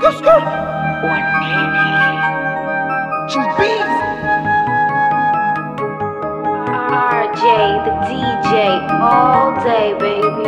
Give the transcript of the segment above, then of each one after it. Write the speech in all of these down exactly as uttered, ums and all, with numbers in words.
R J, the D J, all day, baby.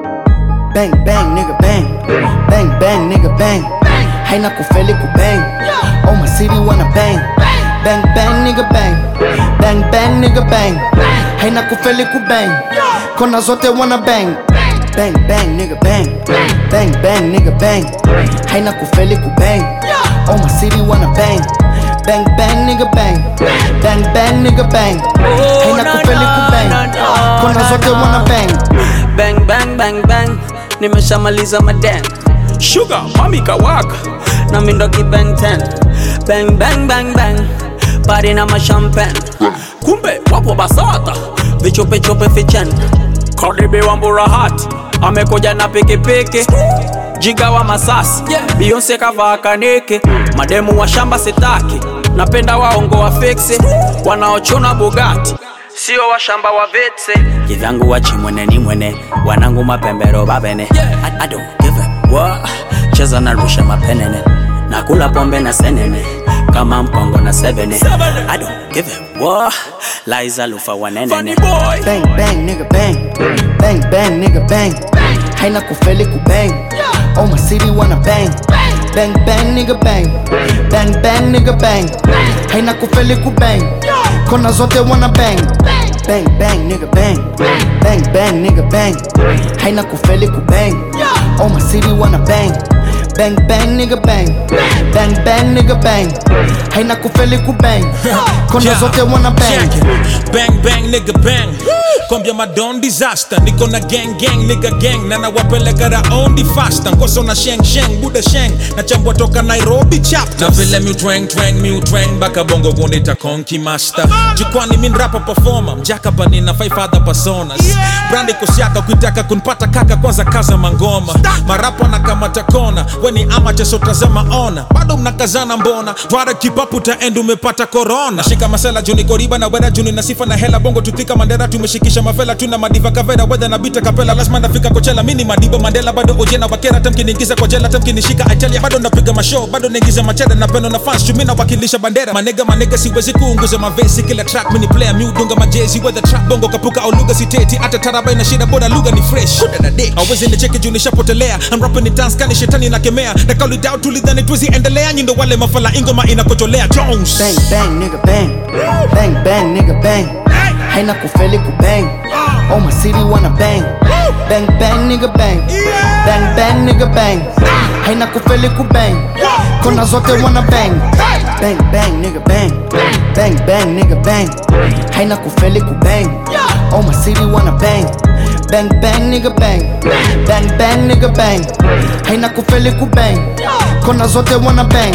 Bang bang nigga bang, bang bang nigga bang. Haina kufeli kubang, oh my city wanna bang. Bang bang nigga bang, bang bang nigga bang. Haina kufeli kubang, kona zote wanna bang. Bang bang nigga bang, bang bang nigga bang. Haina kufeli kubang, oh my city wanna bang. Bang bang nigga bang, bang bang nigga bang. Haina kufeli kubang, kona zote wanna bang. Bang bang bang bang, nimeshamaliza madan. Sugar mami kawaka na mindo ki bang ten. Bang bang bang bang, party na ma champagne. Kumbe wapo Basata, vichope chope fichen. Cardi B wambura hati, amekuja na pikipiki. Jiga wa Masasi, Beyonce kavaa kaneke. Mademu wa shamba sitaki, napenda waongo wa fixe. Wanaochuna Bugatti, sio wa shamba wa vetse. Kivyangu wachi mwene ni mwene, wanangu mapembero babene. I, I don't give a what, cheza na rusha mapenene. Nakula pombe na senene, kama mpongo na sebene. I don't give a what, Liza lufa wanenene. Bang bang nigga bang, bang bang nigga bang. Haina kufeli kubang, oh my city wanna bang. Bang bang nigga bang, bang bang nigga bang. Haina kufeli kubang, kona zote wanna bang. Bang bang nigga bang, bang bang nigga bang. Haina kufeli kubang, oh my city wanna bang. Bang bang nigga bang, bang bang nigga bang. Haina kufeli kubang, kona zote wanna bang. Bang bang nigga bang, kombia madon disaster. Niko na gang gang nigga gang, na nawapeleka raundi faster. Ngoso na sheng sheng, buda sheng, na chambua toka Nairobi chapters. Na vile mi twang twang, mi twang, baka bongo gunita konki master. Jukwani min rapper performer, mjaka bani na five other personas. Brandi kusiaka kuitaka kunpata kaka kwanza kaza mangoma. Marapo na kamata kona, weni amateur so tazama ona. Bado mnakazana mbona, vara kipapu taendu umepata corona. Shika masela juni koriba na weda juni na sifa na hela. Bongo tutika Mandela tumeshikisha mafela. Tuna madiva kaveda weda na bita kapela. Lazima nafika Coachella, mini madiba Mandela. Bado ojena wakera tamki ningiza kwa jela. Tamki nishika Italia, bado napiga mashow. Bado ningiza macheda na peno na fans. Chumina wakilisha bandera. Manega manega siwezi kuunguza mavesi. Kila track mini player miudunga majezi. Whether trap bongo kapuka au lugha siteti. Ata taraba ina shida boda lugha ni fresh. Kuda na dick awezi nicheke juu nishapotelea. I'm rapping in dance kani shetani na kemea. Na kauli doubt tulidhani tuwezi endelea. Nyindo wale mafala ingoma inakotolea Jones. Bang bang nigga bang, bang bang nigga bang. Haina kufeli kubang, oh my city wanna bang. Bang bang nigga bang, bang bang nigga bang. Haina kufeli kubang, kona zote wanna bang. Bang bang nigga bang, bang bang nigga bang. Haina kufeli kubang, oh my city wanna bang. Bang bang nigga bang, bang bang nigga bang. Haina kufeli kubang, kona zote wanna bang.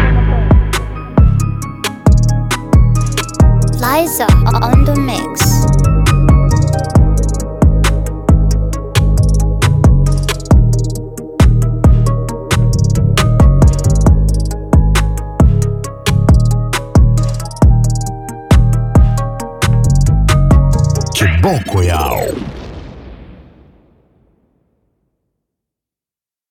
Liza on the mix. Kiboko yao.